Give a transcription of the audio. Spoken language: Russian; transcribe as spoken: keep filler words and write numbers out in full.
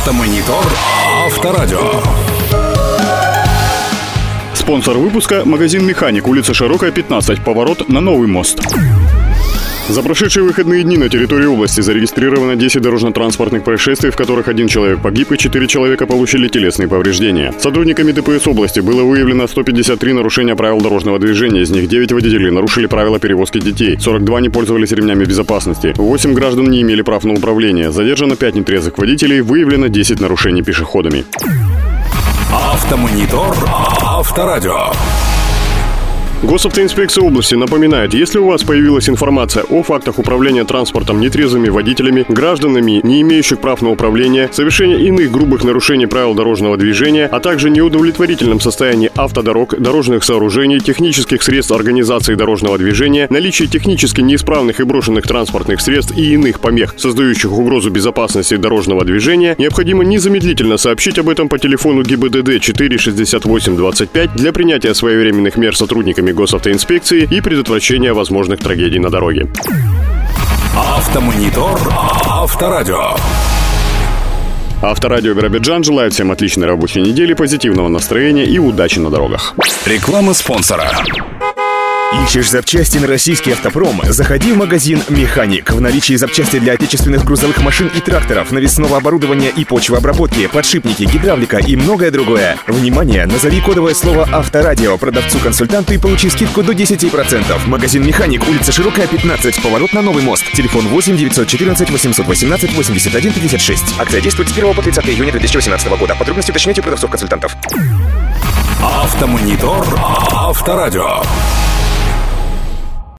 Автомонитор Авторадио. Спонсор выпуска – магазин «Механик», улица Широкая, пятнадцать, поворот на Новый мост. За прошедшие выходные дни на территории области зарегистрировано десять дорожно-транспортных происшествий, в которых один человек погиб и четыре человека получили телесные повреждения. Сотрудниками ДПС области было выявлено сто пятьдесят три нарушения правил дорожного движения, из них девять водителей нарушили правила перевозки детей, сорок два не пользовались ремнями безопасности, восемь граждан не имели прав на управление, задержано пять нетрезвых водителей, выявлено десять нарушений пешеходами. Автомонитор Авторадио. Госавтоинспекция области напоминает, если у вас появилась информация о фактах управления транспортом нетрезвыми водителями, гражданами, не имеющих прав на управление, совершение иных грубых нарушений правил дорожного движения, а также неудовлетворительном состоянии автодорог, дорожных сооружений, технических средств организации дорожного движения, наличие технически неисправных и брошенных транспортных средств и иных помех, создающих угрозу безопасности дорожного движения, необходимо незамедлительно сообщить об этом по телефону ГИБДД четыре шестьдесят восемь двадцать пять для принятия своевременных мер сотрудниками госавтоинспекции и предотвращения возможных трагедий на дороге. Автомонитор Авторадио. Авторадио Биробиджан желает всем отличной рабочей недели, позитивного настроения и удачи на дорогах. Реклама спонсора. Ищешь запчасти на российский автопром? Заходи в магазин «Механик». В наличии запчасти для отечественных грузовых машин и тракторов, навесного оборудования и почвообработки, подшипники, гидравлика и многое другое. Внимание! Назови кодовое слово «Авторадио» продавцу-консультанту и получи скидку до десять процентов. Магазин «Механик», улица Широкая, пятнадцать, поворот на Новый мост. Телефон восемь девятьсот четырнадцать восемьсот восемнадцать восемьдесят один пятьдесят шесть. Акция действует с первого по тридцатое июня две тысячи восемнадцатого года. Подробности уточняйте у продавцов-консультантов. Автомонитор Авторадио.